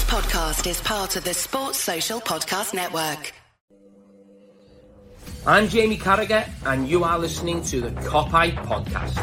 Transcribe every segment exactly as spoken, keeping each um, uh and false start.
podcast is part of the Sports Social Podcast Network. I'm Jamie Carragher, and you are listening to the Kop Hype Podcast.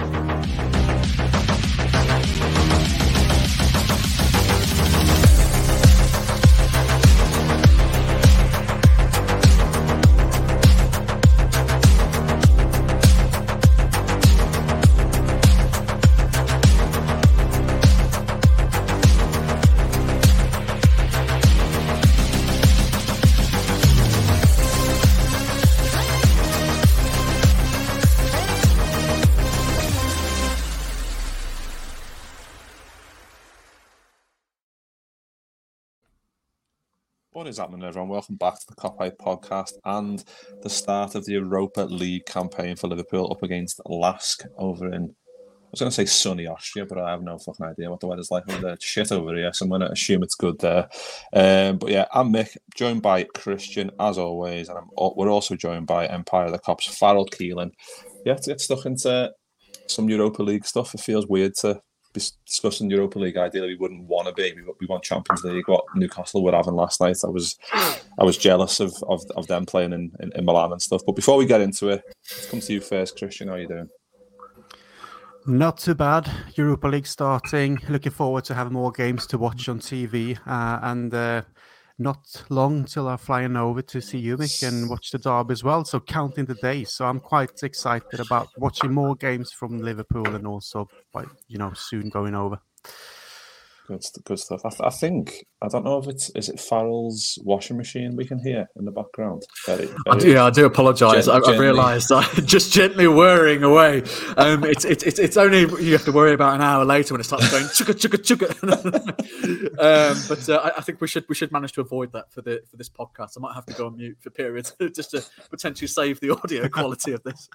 What is happening, everyone? Welcome back to the Kop Hype Podcast and the start of the Europa League campaign for Liverpool up against Lask over in, I was going to say sunny Austria, but I have no fucking idea what the weather's like over there. It's shit over here, so I'm going to assume it's good there. Um, but yeah, I'm Mick, joined by Christian, as always, and I'm, we're also joined by Empire of the Cops, Farrell Keelan. Yeah, to get stuck into some Europa League stuff, it feels weird to be discussing Europa League. Ideally, we wouldn't want to be. We, we want Champions League. What Newcastle were having last night, I was, I was jealous of of, of them playing in, in, in Milan and stuff. But before we get into it, let's come to you first, Christian. How are you doing? Not too bad. Europa League starting. Looking forward to have more games to watch on T V, uh, and uh, not long till I'm flying over to see you, Mick, and watch the derby as well. So counting the days. So I'm quite excited about watching more games from Liverpool and also, like, you know, soon going over. Good, good stuff. I, th- I think I don't know if it's is it Farrell's washing machine we can hear in the background. Very, very I do, yeah, I do apologise. Gen- I've realised I'm just gently whirring away. Um, it's it's it's it's only you have to worry about an hour later when it starts going chugga chugga chugga. um, but uh, I, I think we should we should manage to avoid that for the for this podcast. I might have to go on mute for periods just to potentially save the audio quality of this.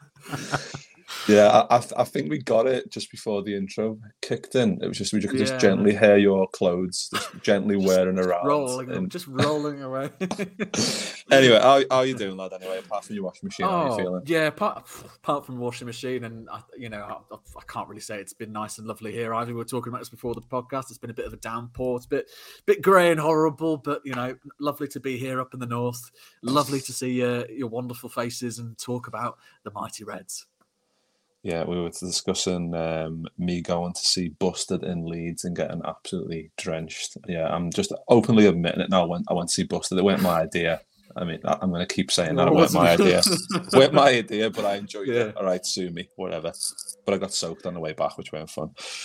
Yeah, I, I think we got it just before the intro kicked in. It was just we could just Yeah. gently hear your clothes, just gently wearing Just around. rolling, and- just rolling away. Anyway, how, how are you doing, lad? Anyway, apart from your washing machine, how are you Oh, feeling? yeah, apart, apart from washing machine, and I, you know, I, I can't really say it's been nice and lovely here either. We were talking about this before the podcast. It's been a bit of a downpour. It's a bit, bit grey and horrible, but you know, lovely to be here up in the north. Lovely to see uh, your wonderful faces and talk about the mighty Reds. Yeah, we were discussing um, me going to see Busted in Leeds and getting absolutely drenched. Yeah, I'm just openly admitting it now. I went, I went to see Busted. It weren't my idea. I mean, I- I'm going to keep saying that. It weren't my idea. It weren't my idea, but I enjoyed Yeah. it. All right, sue me, whatever. But I got soaked on the way back, which weren't fun.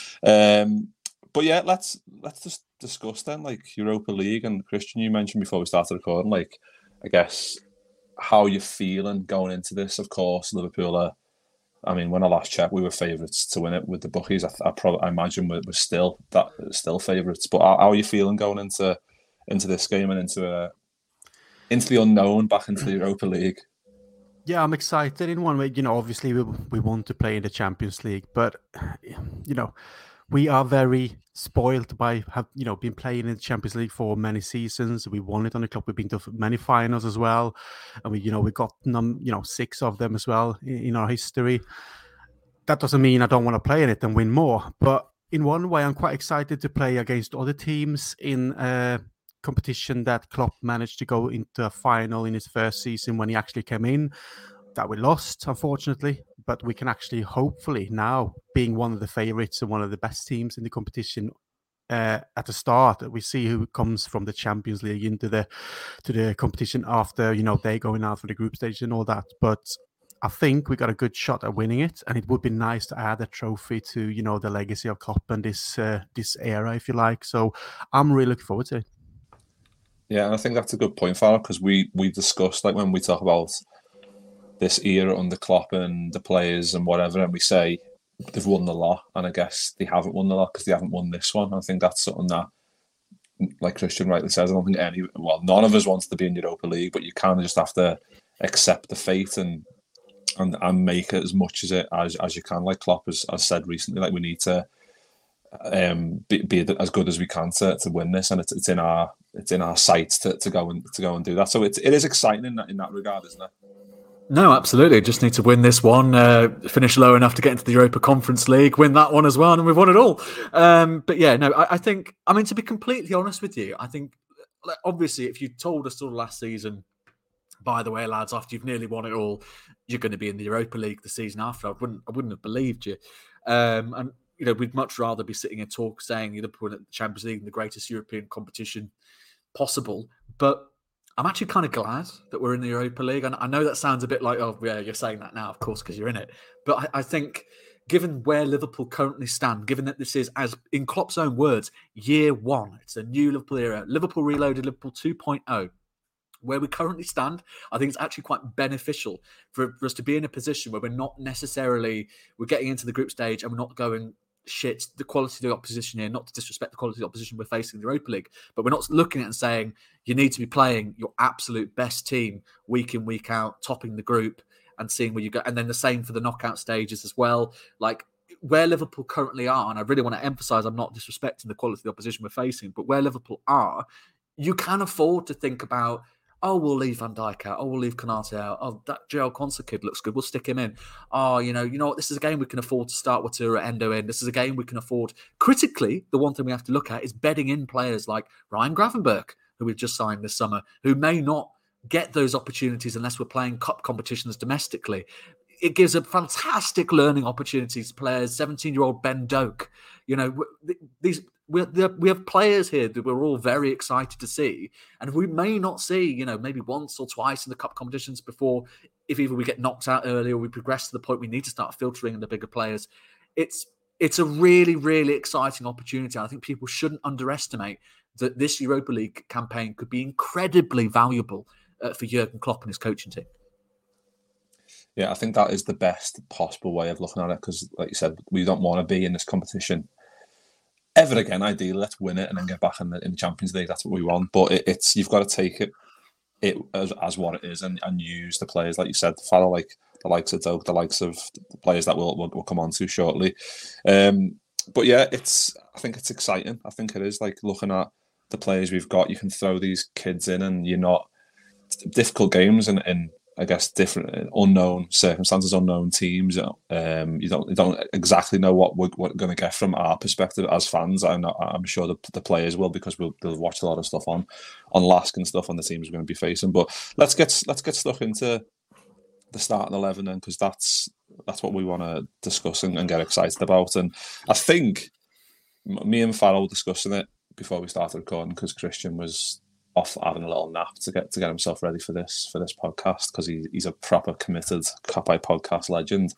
Um, but yeah, let's let's just discuss then, like Europa League. And Christian, you mentioned before we started recording, like, I guess, how you're feeling going into this. Of course, Liverpool are, I mean, when I last checked, we were favourites to win it with the bookies. I, I probably, I imagine we're, we're still that still favourites. But how, how are you feeling going into into this game and into a into the unknown, back into the Europa League? Yeah, I'm excited in one way. You know, obviously we we want to play in the Champions League, but you know, we are very spoiled by have you know been playing in the Champions League for many seasons. We won it on the club. We've been to many finals as well, and we you know we got num you know six of them as well in, in our history. That doesn't mean I don't want to play in it and win more, but in one way, I'm quite excited to play against other teams in a competition that Klopp managed to go into a final in his first season when he actually came in. That we lost, unfortunately, but we can actually hopefully now, being one of the favourites and one of the best teams in the competition uh, at the start, we see who comes from the Champions League into the to the competition after, you know, they going out for the group stage and all that. But I think we got a good shot at winning it, and it would be nice to add a trophy to, you know, the legacy of Klopp and this uh, this era, if you like. So I'm really looking forward to it. Yeah, and I think that's a good point, Farrell, because we we discussed, like, when we talk about this era under Klopp and the players and whatever, and we say they've won the lot, and I guess they haven't won the lot because they haven't won this one. I think that's something that, like Christian rightly says, I don't think any, well, none of us wants to be in Europa League, but you kind of just have to accept the fate and and and make it as much as it as as you can. Like Klopp has, has said recently, like, we need to um be, be as good as we can to, to win this, and it's it's in our it's in our sights to, to go and to go and do that. So it's it is exciting in that in that regard, isn't it? No, absolutely. Just need to win this one, uh, finish low enough to get into the Europa Conference League, win that one as well, and we've won it all. Um, but yeah, no, I, I think, I mean, to be completely honest with you, I think, obviously, if you told us all last season, by the way, lads, after you've nearly won it all, you're going to be in the Europa League the season after, I wouldn't, I wouldn't have believed you. Um, and, you know, we'd much rather be sitting and talk saying Liverpool at the Champions League, the greatest European competition possible. But I'm actually kind of glad that we're in the Europa League. And I know that sounds a bit like, oh, yeah, you're saying that now, of course, because you're in it. But I, I think given where Liverpool currently stand, given that this is, as in Klopp's own words, year one, it's a new Liverpool era, Liverpool Reloaded, Liverpool two point oh, where we currently stand, I think it's actually quite beneficial for, for us to be in a position where we're not necessarily, we're getting into the group stage and we're not going, shit, the quality of the opposition here, not to disrespect the quality of the opposition we're facing in the Europa League, but we're not looking at it and saying you need to be playing your absolute best team week in, week out, topping the group and seeing where you go. And then the same for the knockout stages as well. Like where Liverpool currently are, and I really want to emphasise, I'm not disrespecting the quality of the opposition we're facing, but where Liverpool are, you can afford to think about, oh, we'll leave Van Dijk out. Oh, we'll leave Konate out. Oh, that Joel Konsa kid looks good. We'll stick him in. Oh, you know, you know what? This is a game we can afford to start Wataru Endo in. This is a game we can afford. Critically, the one thing we have to look at is bedding in players like Ryan Gravenberch, who we've just signed this summer, who may not get those opportunities unless we're playing cup competitions domestically. It gives a fantastic learning opportunities to players. seventeen-year-old Ben Doak. You know, these... We we have players here that we're all very excited to see, and we may not see, you know, maybe once or twice in the cup competitions before, if either we get knocked out early or we progress to the point we need to start filtering in the bigger players. It's it's a really, really exciting opportunity. I think people shouldn't underestimate that this Europa League campaign could be incredibly valuable uh, for Jurgen Klopp and his coaching team. Yeah, I think that is the best possible way of looking at it because, like you said, we don't want to be in this competition ever again. Ideally, let's win it and then get back in the, in the Champions League. That's what we want. But it, it's you've got to take it it as, as what it is and, and use the players, like you said, follow like the likes of Doak, the likes of the players that we'll, we'll, we'll come on to shortly. Um, but yeah, it's I think it's exciting. I think it is like looking at the players we've got. You can throw these kids in and you're not difficult games and, and I guess different unknown circumstances, unknown teams. Um, you don't you don't exactly know what we're, what we're going to get from our perspective as fans. I'm not, I'm sure the, the players will because we'll they'll watch a lot of stuff on on Lask and stuff on the teams we're going to be facing. But let's get let's get stuck into the starting eleven then because that's that's what we want to discuss and, and get excited about. And I think me and Farrell were discussing it before we started recording because Christian was off having a little nap to get to get himself ready for this for this podcast because he, he's a proper committed Copai podcast legend.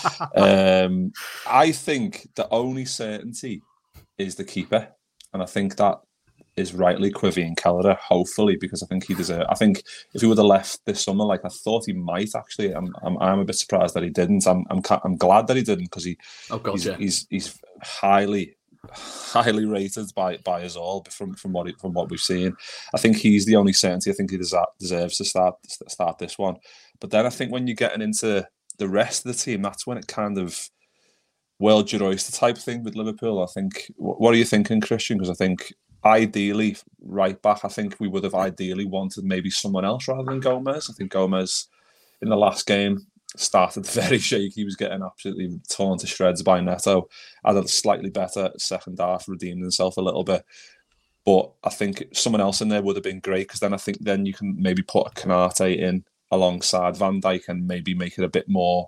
um, I think the only certainty is the keeper, and I think that is rightly Quivian Kelleher. Hopefully, because I think he deserves. I think if he would have left this summer, like I thought he might actually, I'm I'm, I'm a bit surprised that he didn't. I'm I'm I'm glad that he didn't because he oh God, he's, yeah. he's he's highly. highly rated by by us all from from what it, from what we've seen. I think he's the only certainty. I think he deserve, deserves to start start this one. But then I think when you're getting into the rest of the team, that's when it kind of world your oyster type thing with Liverpool. I think. What are you thinking, Christian? Because I think ideally, right back, I think we would have ideally wanted maybe someone else rather than Gomez. I think Gomez in the last game started very shaky. He was getting absolutely torn to shreds by Neto. Had a slightly better second half, redeemed himself a little bit. But I think someone else in there would have been great because then I think then you can maybe put a Konate in alongside Van Dijk and maybe make it a bit more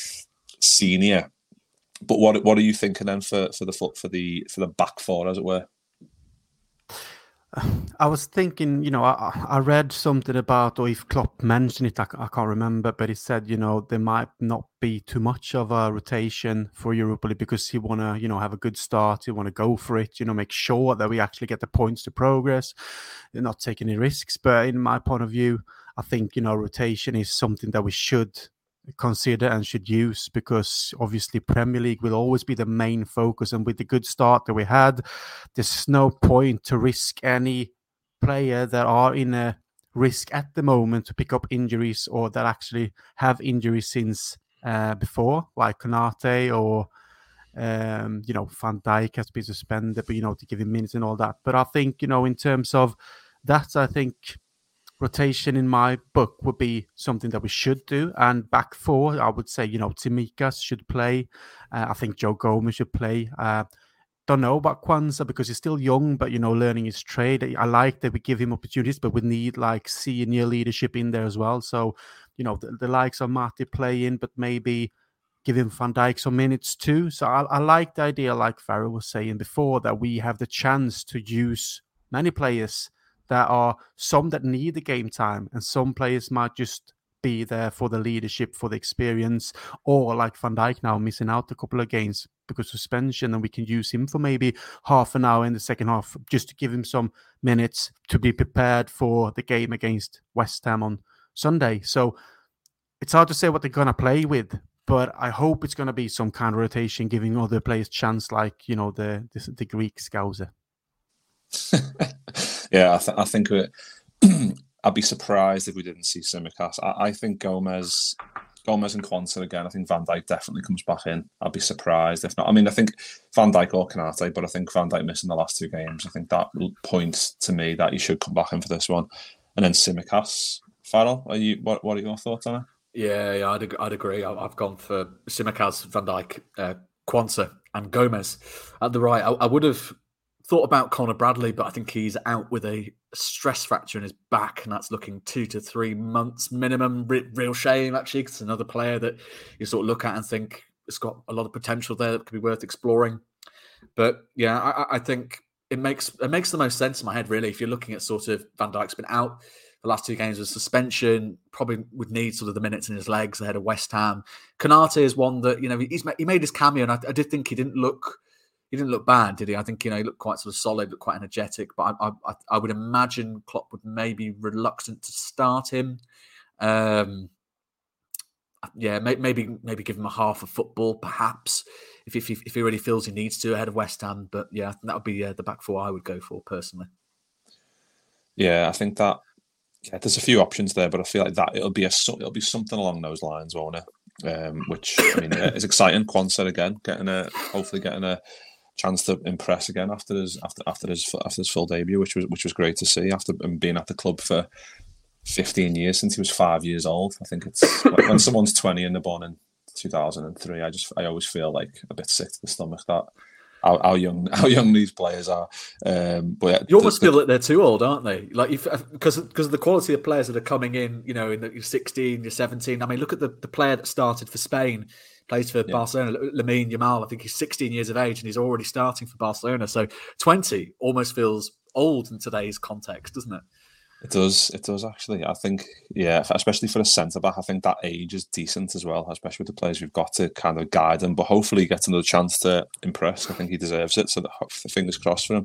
senior. But what what are you thinking then for for the for the for the back four, as it were? I was thinking, you know, I, I read something about, or if Klopp mentioned it, I, I can't remember, but he said, you know, there might not be too much of a rotation for Europa League because he want to, you know, have a good start. He want to go for it, you know, make sure that we actually get the points to progress. They're not taking any risks. But in my point of view, I think, you know, rotation is something that we should consider and should use because obviously Premier League will always be the main focus, and with the good start that we had, there's no point to risk any player that are in a risk at the moment to pick up injuries or that actually have injuries since uh, before, like Konate or um, you know, Van Dijk has been suspended, but you know, to give him minutes and all that. But I think, you know, in terms of that, I think rotation in my book would be something that we should do. And back four, I would say, you know, Tsimikas should play. Uh, I think Joe Gomez should play. Uh, don't know about Kwanzaa because he's still young, but, you know, learning his trade. I like that we give him opportunities, but we need like senior leadership in there as well. So, you know, the, the likes of Marty play in, but maybe give him Van Dijk some minutes too. So I, I like the idea, like Farrell was saying before, that we have the chance to use many players. There are some that need the game time, and some players might just be there for the leadership, for the experience, or like Van Dijk now missing out a couple of games because of suspension, and we can use him for maybe half an hour in the second half just to give him some minutes to be prepared for the game against West Ham on Sunday. So it's hard to say what they're going to play with, but I hope it's going to be some kind of rotation, giving other players chance, like, you know, the the, the Greek Scouser. Yeah, I, th- I think it, I'd be surprised if we didn't see Tsimikas. I, I think Gomez, Gomez and Kwanzaa again. I think Van Dijk definitely comes back in. I'd be surprised if not. I mean, I think Van Dijk or Konate, but I think Van Dijk missing the last two games. I think that points to me that he should come back in for this one. And then Tsimikas. Farrell, are you? What What are your thoughts on it? Yeah, yeah, I'd I'd agree. I've gone for Tsimikas, Van Dijk, uh, Kwanzaa, and Gomez at the right. I, I would have thought about Connor Bradley, but I think he's out with a stress fracture in his back, and that's looking two to three months minimum. Re- real shame, actually, because it's another player that you sort of look at and think it's got a lot of potential there that could be worth exploring. But yeah, I, I think it makes it makes the most sense in my head, really. If you're looking at sort of Van Dijk's been out the last two games with suspension, probably would need sort of the minutes in his legs ahead of West Ham. Konate is one that, you know, he's he made his cameo, and I, I did think he didn't look. He didn't look bad, did he? I think, you know, he looked quite sort of solid, looked quite energetic. But I, I, I would imagine Klopp would maybe reluctant to start him. Um, yeah, maybe maybe give him a half of football, perhaps, if if he, if he really feels he needs to ahead of West Ham. But yeah, that would be uh, the back four I would go for personally. Yeah, I think that yeah, there's a few options there, but I feel like that it'll be a it'll be something along those lines, won't it? Um, which I mean is exciting. Kwanzaa again, getting a hopefully getting a chance to impress again after his after after his after his full debut, which was which was great to see after being at the club for fifteen years, since he was five years old. I think it's when someone's twenty and they're born in two thousand three. I just I always feel like a bit sick to the stomach that how, how young how young these players are. Um, but yeah, you almost the, feel that they're too old, aren't they? Like if because because of the quality of players that are coming in, you know, in the, you're sixteen, you're seventeen. I mean, look at the, the player that started for Spain. Plays for yeah. Barcelona, Lamine Yamal. I think he's sixteen years of age and he's already starting for Barcelona. So twenty almost feels old in today's context, doesn't it? It does. It does, actually. I think, yeah, especially for a centre-back, I think that age is decent as well, especially with the players we've got to kind of guide them. But hopefully he gets another chance to impress. I think he deserves it. So the, fingers crossed for him.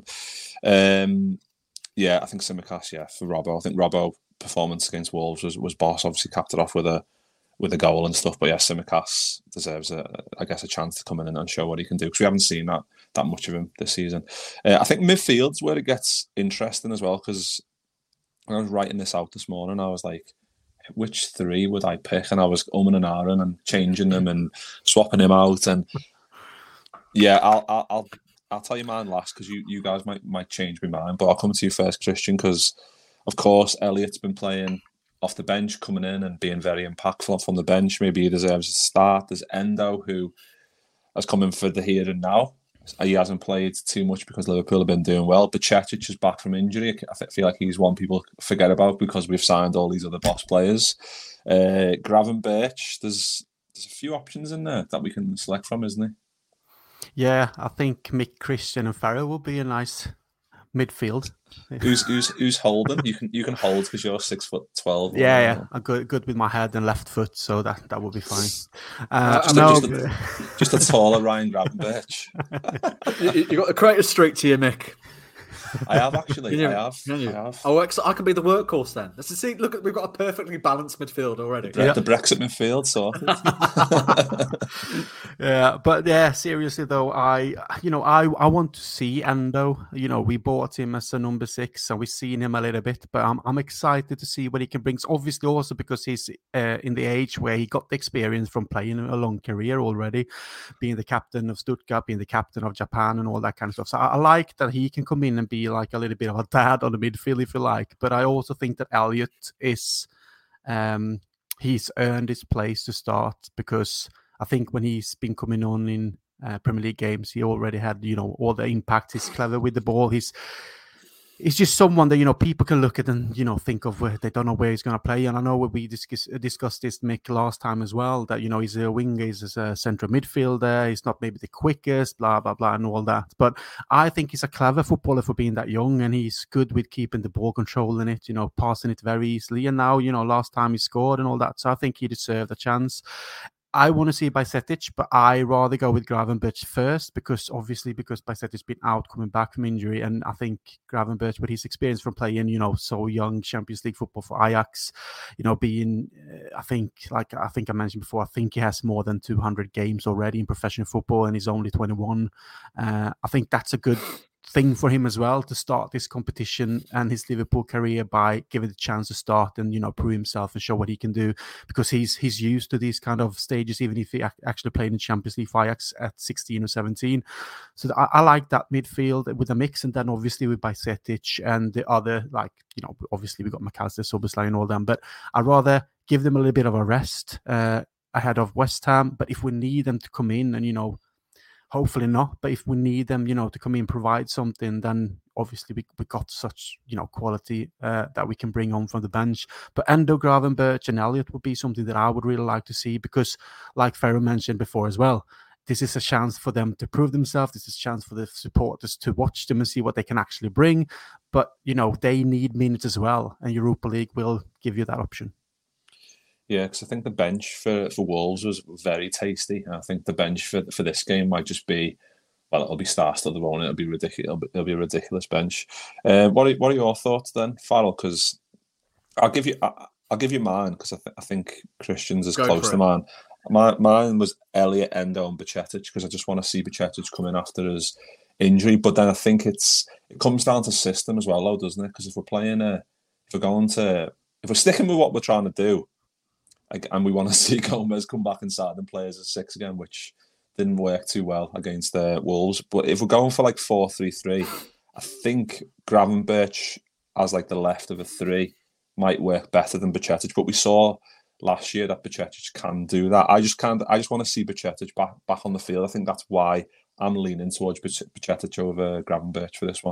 Um, yeah, I think Tsimikas, yeah, for Robbo. I think Robbo performance against Wolves was, was boss. Obviously capped it off with a with a goal and stuff. But yeah, Tsimikas deserves, a, I guess, a chance to come in and, and show what he can do, because we haven't seen that that much of him this season. Uh, I think midfield's where it gets interesting as well, because when I was writing this out this morning, I was like, which three would I pick? And I was umming and ahhing and changing them and swapping him out. And yeah, I'll I'll I'll, I'll tell you mine last, because you, you guys might might change my mind. But I'll come to you first, Christian, because of course Elliot's been playing off the bench, coming in and being very impactful from the bench. Maybe he deserves a start. There's Endo, who has come in for the here and now. He hasn't played too much because Liverpool have been doing well. But Bajcetic is back from injury. I feel like he's one people forget about because we've signed all these other boss players. Uh, Gravenberch, there's there's a few options in there that we can select from, isn't there? Yeah, I think Mick, Christian and Farrell will be a nice midfield. Who's who's who's holding? You can you can hold because you're six foot twelve. Yeah, yeah. I'm good good with my head and left foot, so that, that will be fine. Uh, just, no, a, just, a, just a taller Ryan Gravenberch. you, you got the greatest streak to you, Mick. I have actually. You, I have. I have. Oh, I can be the workhorse then. Let's see. Look, at we've got a perfectly balanced midfield already. The, yeah. the Brexit midfield, sorted. Yeah, but yeah, seriously though, I you know I I want to see Endo. You know, we bought him as a number six, and we've seen him a little bit, but I'm I'm excited to see what he can bring. Obviously, also because he's uh, in the age where he got the experience from playing a long career already, being the captain of Stuttgart, being the captain of Japan, and all that kind of stuff. So I, I like that he can come in and be be like a little bit of a dad on the midfield, if you like. But I also think that Elliott is, um, he's earned his place to start, because I think when he's been coming on in uh, Premier League games, he already had, you know, all the impact. He's clever with the ball. He's He's just someone that, you know, people can look at and, you know, think of where they don't know where he's going to play. And I know we discuss, discussed this, Mick, last time as well, that, you know, he's a winger, he's a central midfielder, he's not maybe the quickest, blah, blah, blah, and all that. But I think he's a clever footballer for being that young, and he's good with keeping the ball, controlling it, you know, passing it very easily. And now, you know, last time he scored and all that. So I think he deserved a chance. I want to see Bajcetic, but I rather go with Gravenberch first, because obviously because Bajcetic's been out coming back from injury, and I think Gravenberch, with his experience from playing, you know, so young Champions League football for Ajax, you know, being, uh, I think, like I think I mentioned before, I think he has more than two hundred games already in professional football, and he's only twenty-one. Uh, I think that's a good thing for him as well, to start this competition and his Liverpool career by giving the chance to start and, you know, prove himself and show what he can do, because he's he's used to these kind of stages, even if he actually played in Champions League for Ajax at sixteen or seventeen. So I, I like that midfield with a mix, and then obviously with Bajcetic and the other, like, you know, obviously we got McAllister, Szoboszlai and all them, but I'd rather give them a little bit of a rest uh, ahead of West Ham. But if we need them to come in and, you know, hopefully not, but if we need them, you know, to come in and provide something, then obviously we we got such, you know, quality uh, that we can bring on from the bench. But Endo, Gravenberch and Elliott would be something that I would really like to see, because like Ferro mentioned before as well, this is a chance for them to prove themselves. This is a chance for the supporters to watch them and see what they can actually bring. But, you know, they need minutes as well, and Europa League will give you that option. Yeah, because I think the bench for, for Wolves was very tasty. I think the bench for for this game might just be, well, it'll be star-studded, won't it? It'll be ridiculous. It'll be, it'll be a ridiculous bench. Uh, what are what are your thoughts then, Farrell? Because I'll give you I, I'll give you mine, because I, th- I think Christian's is Go close to mine. My, mine was Elliott, Endo, and Bajcetic, because I just want to see Bajcetic come in after his injury. But then I think it's it comes down to system as well, though, doesn't it? Because if we're playing a, if we're going to, if we're sticking with what we're trying to do, and we want to see Gomez come back inside and play as a six again, which didn't work too well against the Wolves. But if we're going for like four three three, I think Gravenberch as like the left of a three might work better than Bajcetic. But we saw last year that Bajcetic can do that. I just can't. I just want to see Bajcetic back back on the field. I think that's why I'm leaning towards Bajcetic over Gravenberch for this one.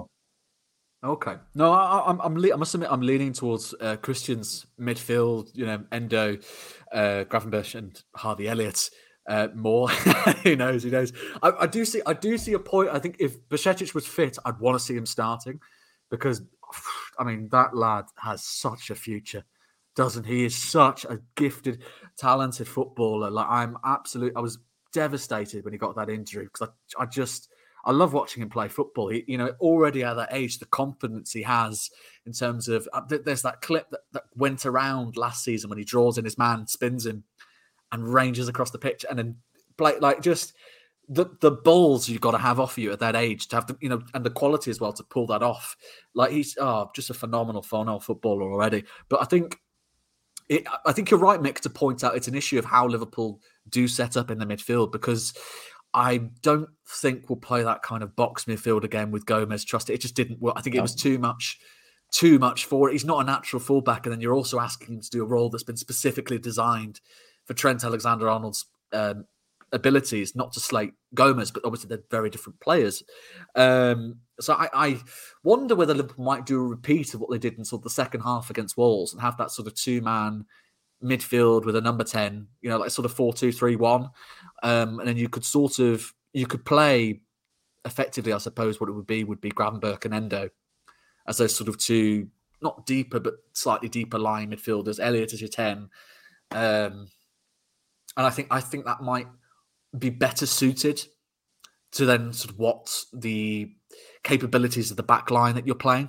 Okay. No, I, I'm. I'm. Le- I must admit, I'm leaning towards uh, Christian's midfield. You know, Endo, uh, Gravenberch, and Harvey Elliott. Uh, more. Who knows? Who knows? I, I do see. I do see a point. I think if Bajcetic was fit, I'd want to see him starting, because, I mean, that lad has such a future, doesn't he? He is such a gifted, talented footballer. Like, I'm absolute. I was devastated when he got that injury, because I, I just. I love watching him play football. He, you know, already at that age, the confidence he has in terms of, uh, there's that clip that, that went around last season when he draws in his man, spins him, and ranges across the pitch, and then play, like, just the the balls you've got to have off you at that age to have the, you know, and the quality as well to pull that off. Like, he's oh, just a phenomenal, phenomenal footballer already. But I think it, I think you're right, Mick, to point out it's an issue of how Liverpool do set up in the midfield, because I don't think we'll play that kind of box midfield again with Gomez. Trust it. It just didn't work. I think it was too much, too much for it. He's not a natural fullback. And then you're also asking him to do a role that's been specifically designed for Trent Alexander-Arnold's um, abilities, not to slate Gomez, but obviously they're very different players. Um, so I, I wonder whether Liverpool might do a repeat of what they did in sort of the second half against Wolves and have that sort of two-man midfield with a number ten, you know, like sort of four two three one. Um, and then you could sort of, you could play effectively, I suppose what it would be, would be Gravenberch and Endo as those sort of two, not deeper, but slightly deeper line midfielders. Elliott as your ten. Um, and I think, I think that might be better suited to then sort of what the capabilities of the back line that you're playing.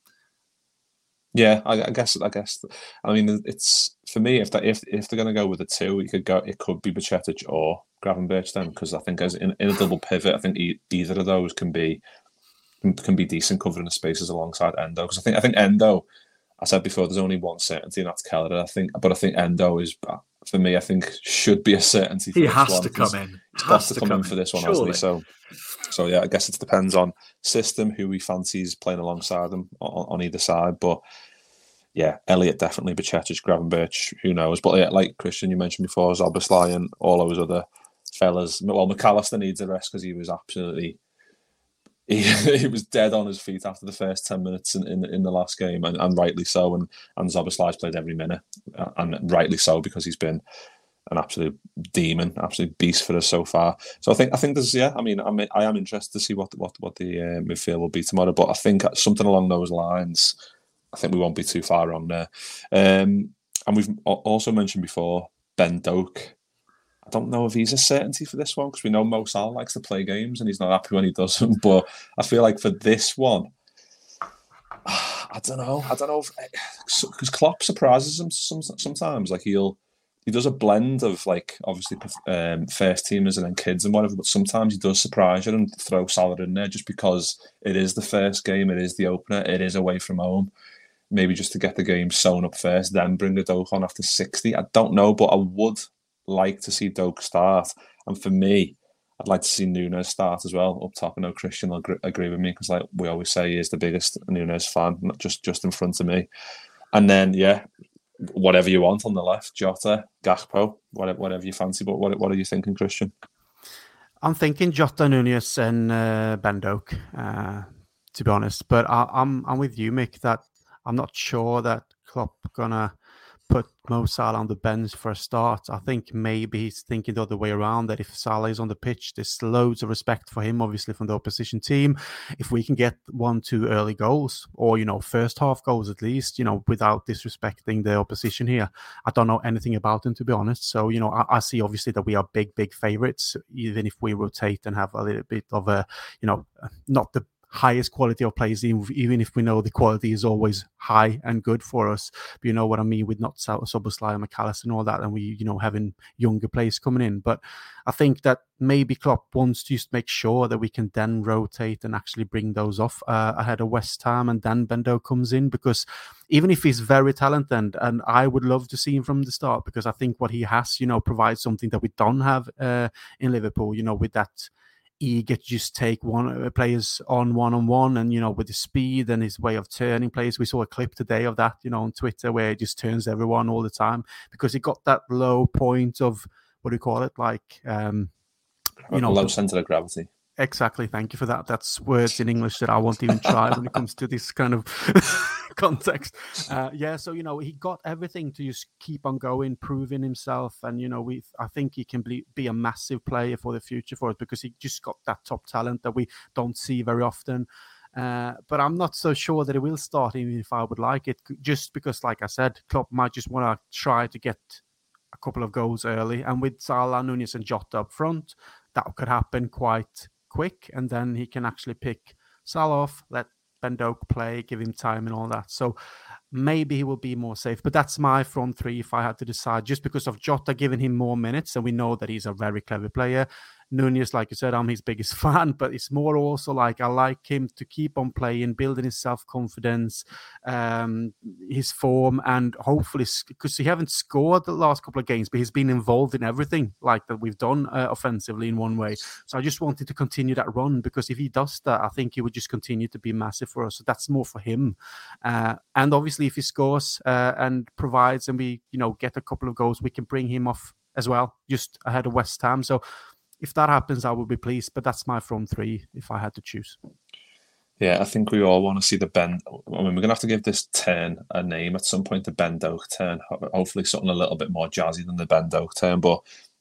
Yeah, I, I guess. I guess. I mean, it's for me. If that, if if they're going to go with a two, you could go. It could be Bajcetic or Gravenberch then, because I think as in, in a double pivot, I think e- either of those can be can be decent covering the spaces alongside Endo. Because I think I think Endo. I said before, there's only one certainty, and that's Keller. I think, but I think Endo is for me, I think should be a certainty. For he this has one. to come in. He's has got to, to come, come in, in for this one, surely. hasn't he? So, so yeah, I guess it depends on system, who he fancies playing alongside him on, on either side. But yeah, Elliott definitely, Bajcetic, Gravenberch, who knows? But yeah, like Christian, you mentioned before, Szoboszlai and all those other fellas. Well, McAllister needs a rest because he was absolutely. He, he was dead on his feet after the first ten minutes in, in, in the last game, and, and rightly so. And and Szoboszlai's played every minute, and rightly so, because he's been an absolute demon, absolute beast for us so far. So I think I think there's yeah. I mean, I'm, I am interested to see what what what the uh, midfield will be tomorrow. But I think something along those lines, I think we won't be too far wrong there. Um, and we've also mentioned before Ben Doak. I don't know if he's a certainty for this one, because we know Mo Salah likes to play games and he's not happy when he doesn't. But I feel like for this one, I don't know. I don't know because Klopp surprises him some, sometimes. Like he'll he does a blend of like obviously um, first teamers and then kids and whatever. But sometimes he does surprise you and throw Salah in there just because it is the first game, it is the opener, it is away from home. Maybe just to get the game sewn up first, then bring the Doak on after sixty. I don't know, but I would like to see Doak start, and for me, I'd like to see Núñez start as well up top. I know Christian will agree, agree with me, because like we always say, he is the biggest Núñez fan, not just just in front of me. And then yeah, whatever you want on the left, Jota, Gakpo, whatever, whatever you fancy. But what what are you thinking, Christian? I'm thinking Jota, Núñez, and uh, Ben Doak, uh, to be honest. But I, I'm I'm with you, Mick, that I'm not sure that Klopp gonna put Mo Salah on the bench for a start. I think maybe he's thinking the other way around, that if Salah is on the pitch, there's loads of respect for him, obviously, from the opposition team. If we can get one, two early goals, or, you know, first half goals at least, you know, without disrespecting the opposition here. I don't know anything about him, to be honest. So, you know, I, I see obviously that we are big, big favourites, even if we rotate and have a little bit of a, you know, not the highest quality of players, even if we know the quality is always high and good for us. But you know what I mean, with not Szoboszlai and McAllister and all that, and we, you know, having younger players coming in. But I think that maybe Klopp wants to just make sure that we can then rotate and actually bring those off uh, ahead of West Ham, and then Ben Doak comes in, because even if he's very talented, and I would love to see him from the start, because I think what he has, you know, provides something that we don't have uh, in Liverpool, you know, with that eager to just take one uh, players on one-on-one, and, you know, with the speed and his way of turning players. We saw a clip today of that, you know, on Twitter, where he just turns everyone all the time, because he got that low point of, what do you call it, like um you know, low centre of gravity. Exactly. Thank you for that. That's words in English that I won't even try when it comes to this kind of context. Uh, yeah. So, you know, he got everything to just keep on going, proving himself. And, you know, we, I think he can be, be a massive player for the future for us, because he just got that top talent that we don't see very often. Uh, but I'm not so sure that he will start, even if I would like it, just because, like I said, Klopp might just want to try to get a couple of goals early. And with Salah, Núñez and Jota up front, that could happen quite quick, and then he can actually pick Salah off, let Ben Doak play, give him time and all that. So maybe he will be more safe. But that's my front three if I had to decide, just because of Jota giving him more minutes, and we know that he's a very clever player. Núñez, like you said, I'm his biggest fan, but it's more also like I like him to keep on playing, building his self-confidence, um, his form, and hopefully, because he haven't scored the last couple of games, but he's been involved in everything like that we've done uh, offensively in one way. So I just wanted to continue that run, because if he does that, I think he would just continue to be massive for us. So that's more for him. Uh, and obviously, if he scores uh, and provides, and we, you know, get a couple of goals, we can bring him off as well, just ahead of West Ham. So if that happens, I will be pleased. But that's my front three if I had to choose. Yeah, I think we all want to see the Ben. I mean, we're going to have to give this turn a name at some point, the Ben Doak turn. Hopefully something a little bit more jazzy than the Ben Doak turn. But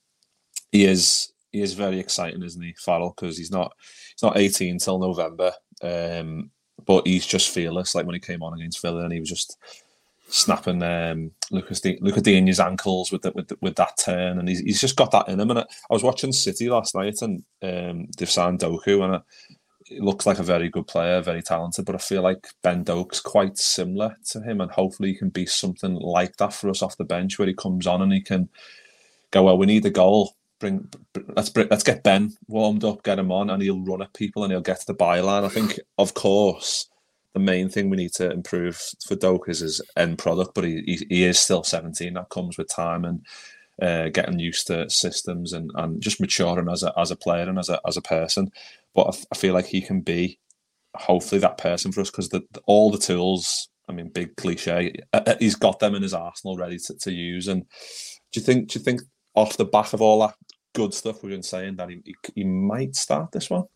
he is he is very exciting, isn't he, Farrell? Because he's not he's not eighteen till November. Um, but he's just fearless. Like when he came on against Villa, and he was just snapping um, Lucas D- Lucas Digne's ankles with the, with the, with that turn, and he's he's just got that in him. And I, I was watching City last night, and um, they've signed Doku, and it looks like a very good player, very talented. But I feel like Ben Doak's quite similar to him, and hopefully he can be something like that for us off the bench, where he comes on and he can go, well, we need a goal. Bring let's bring, let's get Ben warmed up, get him on, and he'll run at people and he'll get to the byline. I think, of course, the main thing we need to improve for Doak is his end product, but he, he he is still seventeen. That comes with time, and uh, getting used to systems and, and just maturing as a as a player and as a as a person. But I, I feel like he can be hopefully that person for us because the, the, all the tools. I mean, big cliche. Uh, he's got them in his arsenal ready to, to use. And do you think? Do you think off the back of all that good stuff we've been saying that he he, he might start this one?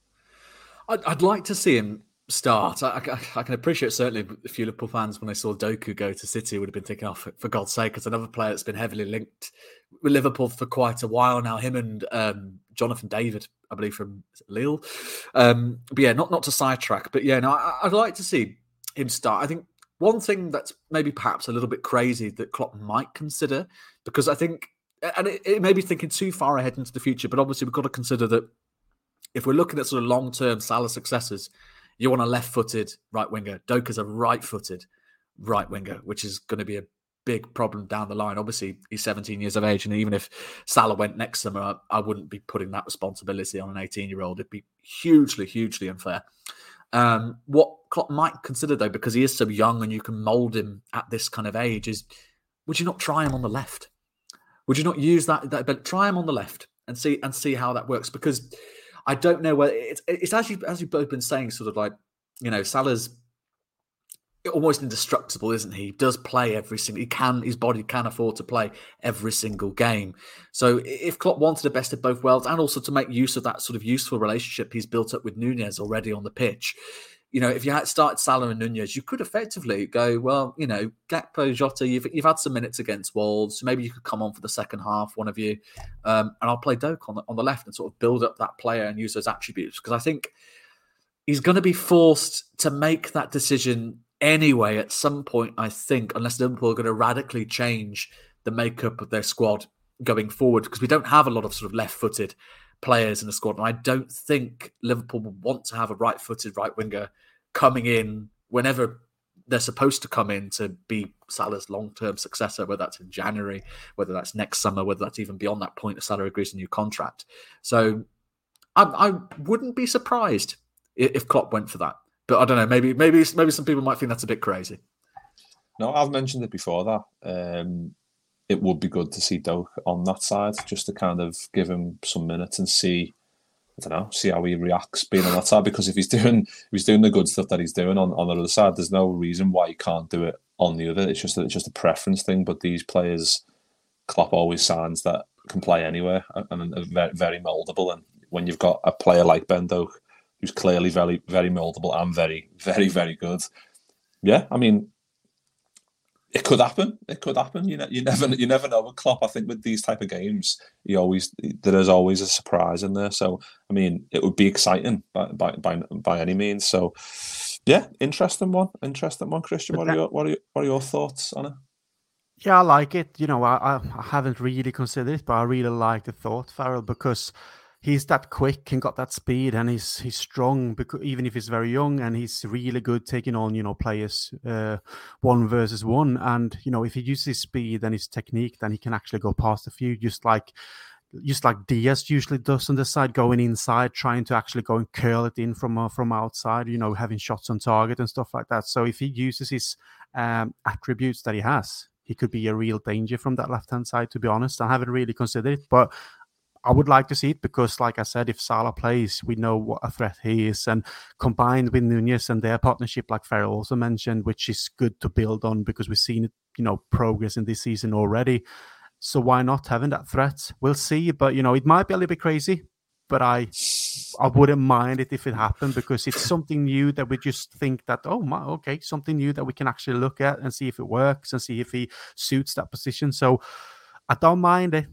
I'd, I'd like to see him start. I, I, I can appreciate certainly a few Liverpool fans when they saw Doku go to City would have been thinking, oh, for, for God's sake, it's another player that's been heavily linked with Liverpool for quite a while now. Him and um, Jonathan David, I believe, from Lille. Um, but yeah, not not to sidetrack, but yeah, no, I, I'd like to see him start. I think one thing that's maybe perhaps a little bit crazy that Klopp might consider, because I think, and it, it may be thinking too far ahead into the future, but obviously we've got to consider that if we're looking at sort of long-term Salah successors, you want a left-footed right winger. Doku's a right-footed right winger, which is going to be a big problem down the line. Obviously, he's seventeen years of age, and even if Salah went next summer, I, I wouldn't be putting that responsibility on an eighteen-year-old. It'd be hugely, hugely unfair. Um, what Klopp might consider, though, because he is so young and you can mould him at this kind of age, is would you not try him on the left? Would you not use that? that but try him on the left and see and see how that works? Because I don't know whether it's, it's as you as you've both been saying, sort of like, you know, Salah's almost indestructible, isn't he? He does play every single. He can. His body can afford to play every single game. So if Klopp wanted the best of both worlds, and also to make use of that sort of useful relationship he's built up with Nunez already on the pitch, you know, if you had started Salah and Nunez, you could effectively go, well, you know, Gakpo, Jota, you've you've had some minutes against Wolves, so maybe you could come on for the second half, one of you, um, and I'll play Doku on the, on the left and sort of build up that player and use those attributes, because I think he's going to be forced to make that decision anyway at some point, I think, unless Liverpool are going to radically change the makeup of their squad going forward, because we don't have a lot of sort of left-footed players in the squad. And I don't think Liverpool will want to have a right-footed right winger coming in whenever they're supposed to come in to be Salah's long-term successor, whether that's in January, whether that's next summer, whether that's even beyond that point if Salah agrees a new contract. So I, I wouldn't be surprised if Klopp went for that. But I don't know, maybe maybe maybe some people might think that's a bit crazy. No, I've mentioned it before that um, it would be good to see Doku on that side, just to kind of give him some minutes and see, I don't know, see how he reacts being on that side. Because if he's doing if he's doing the good stuff that he's doing on, on the other side, there's no reason why he can't do it on the other. It's just it's just a preference thing. But these players, Klopp always signs that can play anywhere and are very, very mouldable. And when you've got a player like Ben Doku, who's clearly very, very mouldable and very, very, very good. Yeah, I mean, it could happen. It could happen. You know, you never, you never know with Klopp. I think with these type of games, he always there is always a surprise in there. So, I mean, it would be exciting by by by, by any means. So, yeah, interesting one. Interesting one, Christian. What are your what are your, what are your thoughts on it? Yeah, I like it. You know, I I haven't really considered it, but I really like the thought, Farrell, because he's that quick and got that speed, and he's he's strong, because even if he's very young, and he's really good taking on, you know, players uh, one versus one. And you know, if he uses his speed and his technique, then he can actually go past a few, just like just like Diaz usually does on the side, going inside, trying to actually go and curl it in from uh, from outside, you know, having shots on target and stuff like that. So if he uses his um, attributes that he has, he could be a real danger from that left hand side. To be honest, I haven't really considered it, but I would like to see it, because, like I said, if Salah plays, we know what a threat he is. And combined with Nunez and their partnership, like Farrell also mentioned, which is good to build on, because we've seen it, you know, progress in this season already. So why not having that threat? We'll see. But, you know, it might be a little bit crazy, but I I wouldn't mind it if it happened, because it's something new that we just think that, oh, my, okay, something new that we can actually look at and see if it works and see if he suits that position. So I don't mind it.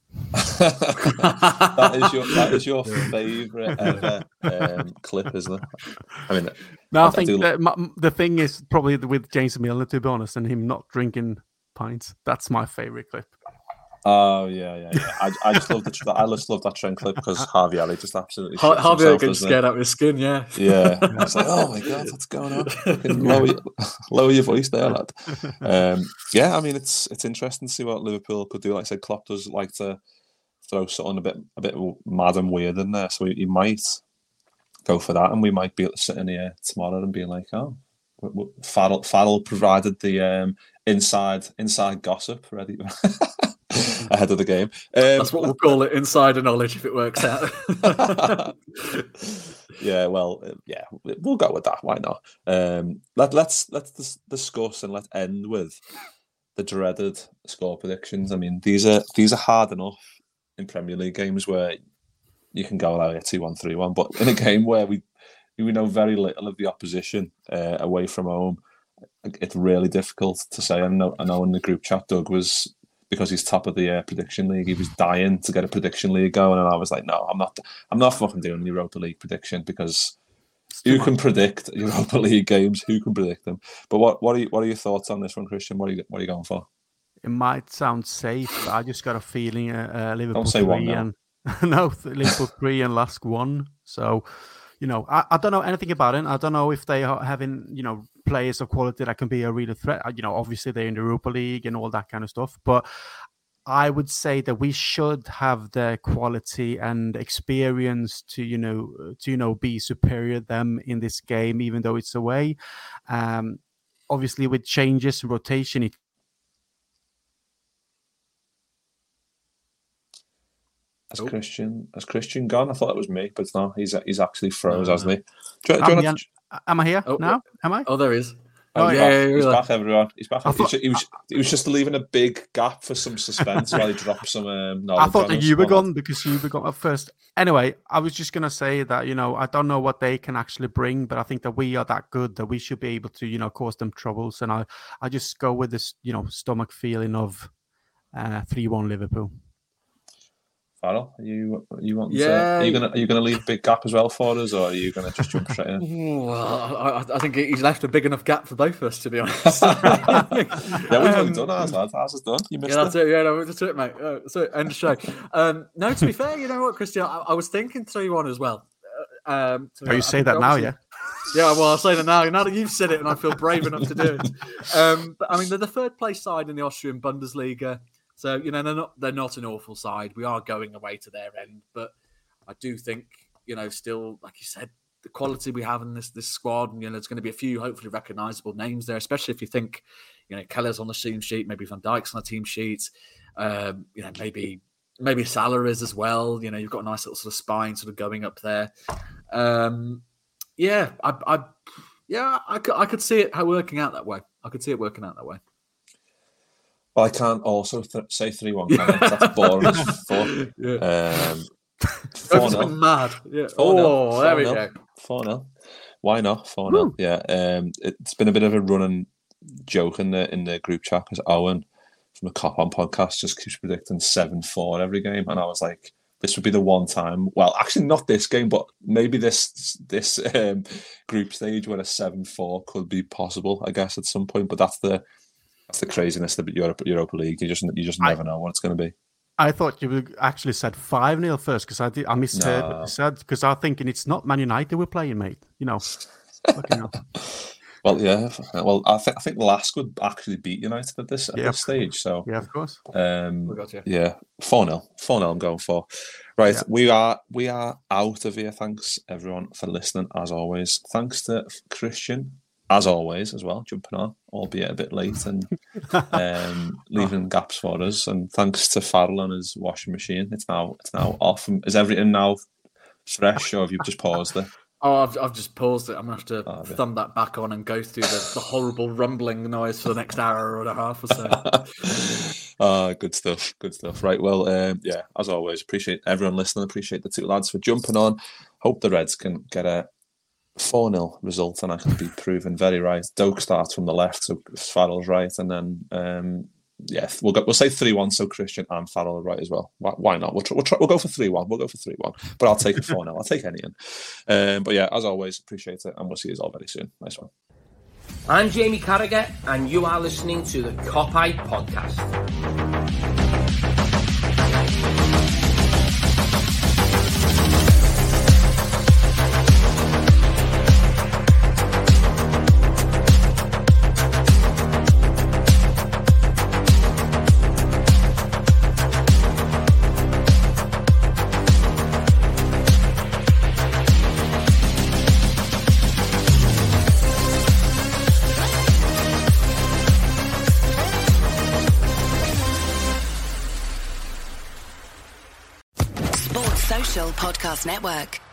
that is your that is your favourite ever um, clip, isn't it? I mean, no, I, I think do... that my, the thing is probably with James Milner, to be honest, and him not drinking pints. That's my favourite clip. Oh yeah, yeah, yeah. I, I just love the I just love that trend clip, because Harvey Ali just absolutely Har- Harvey Ali gets scared out of his skin. Yeah, yeah. It's like, oh my god, what's going on? lower, your, lower your voice there, lad. Um, yeah, I mean, it's it's interesting to see what Liverpool could do. Like I said, Klopp does like to throw something a bit a bit mad and weird in there, so he, he might go for that, and we might be sitting here tomorrow and being like, oh, Farrell, Farrell provided the um, inside inside gossip ready. ahead of the game. Um, That's what we'll call it, insider knowledge, if it works out. Yeah, well, yeah, we'll go with that. Why not? Um, let let's let's dis- discuss and let's end with the dreaded score predictions. I mean, these are these are hard enough in Premier League games where you can go like two one, three one, but in a game where we we know very little of the opposition uh, away from home, it's really difficult to say. I know, I know in the group chat, Doug was, because he's top of the uh, prediction league, he was dying to get a prediction league going, and I was like, no, I'm not, I'm not fucking doing the Europa League prediction, because who can predict Europa League games? Who can predict them? But what, what are you, what are your thoughts on this one, Christian? What are you, what are you going for? It might sound safe, but I just got a feeling uh, uh, Liverpool Don't say three one now. and no, Liverpool three and Lask one. So, you know, I, I don't know anything about it. I don't know if they are having, you know, players of quality that can be a real threat. You know, obviously they're in the Europa League and all that kind of stuff. But I would say that we should have the quality and experience to, you know, to, you know, be superior to them in this game, even though it's away. Um, obviously, with changes and rotation, it Has Christian has Christian gone? I thought it was me, but no, he's he's actually froze, No, hasn't no. he? Do you, do you am, want I, am I here Oh, now? Am I? Oh, there he is. Oh, Oh, he's yeah, back. yeah, He's yeah. back, everyone. He's back. I He thought- was, he, was, he was just leaving a big gap for some suspense while he dropped some um, knowledge. I thought on that us. you were Well, gone because you were gone at first. Anyway, I was just going to say that, you know, I don't know what they can actually bring, but I think that we are that good that we should be able to, you know, cause them troubles. And I, I just go with this, you know, stomach feeling of uh, three one Liverpool. Farrell, are you you want? Yeah. To, are you gonna are you gonna leave a big gap as well for us, or are you gonna just jump straight in? Ooh, I, I think he's left a big enough gap for both of us, to be honest. Yeah, we've already Um, done ours, lads. Ours is done. You missed Yeah, that's it. it. Yeah, no, that's it, mate. Uh, that's it. End of show. Um, no, to be fair, you know what, Christian, I, I was thinking three one as well. Uh, um, to be Oh, you honest, I say think that now, obviously- yeah? Yeah, well, I'll say that now. Now that you've said it, and I feel brave enough to do it. Um, but I mean, they're the third place side in the Austrian Bundesliga, so you know they're not they're not an awful side. We are going away to their end, but I do think you know still, like you said, the quality we have in this this squad, and you know, there's going to be a few hopefully recognisable names there, especially if you think you know Keller's on the team sheet, maybe Van Dijk's on the team sheet, um, you know maybe maybe Salah is as well. You know, you've got a nice little sort of spine sort of going up there. Um, Yeah, I, I, yeah, I could, I could see it working out that way. I could see it working out that way. Well, I can't also th- say three one. That's boring as fuck. Yeah. Um, Go for four something nil. mad. Yeah. four nil. Oh, there we four go. nil. four nil. Why not? four nil. Yeah. Um, it's been a bit of a running joke in the in the group chat because Owen from the Cop On podcast just keeps predicting seven four every game, and I was like, this would be the one time. Well, actually, not this game, but maybe this this um, group stage where a seven four could be possible. I guess at some point, but that's the that's the craziness of the Europa, Europa League. You just you just never I, know what it's going to be. I thought you actually said five nil first because I did, I misheard No. what you said because I was thinking it's not Man United we're playing, mate. You know. Fucking hell. Well, yeah. Well, I think I think Lask would actually beat United at this at Yeah. this stage. So Yeah, of course. um, We got you. yeah, four nil. four nil I'm going for. Right, Yeah. we are we are out of here. Thanks everyone for listening as always. Thanks to Christian as always as well, jumping on, albeit a bit late and um, leaving gaps for us. And thanks to Farrell and his washing machine. It's now it's now off. Is everything now fresh, or have you just paused it? Oh, I've, I've just paused it. I'm going to have to Oh, yeah. thumb that back on and go through the, the horrible rumbling noise for the next hour and a half or so. Ah, good stuff. Good stuff. Right. Well, um, yeah, as always, appreciate everyone listening. Appreciate the two lads for jumping on. Hope the Reds can get a four nil result and I can be proven very right. Doak starts from the left, so Farrell's right. And then, um, yeah, we'll go, we'll say three one, so Christian and Farrell are right as well. Why, why not? We'll, try, we'll, try, we'll go for three one. We'll go for three one. But I'll take a four nil. I'll take anything. Um, but yeah, as always, appreciate it. And we'll see you all very soon. Nice one. I'm Jamie Carragher, and you are listening to the Cop Eye Podcast. Social Podcast Network.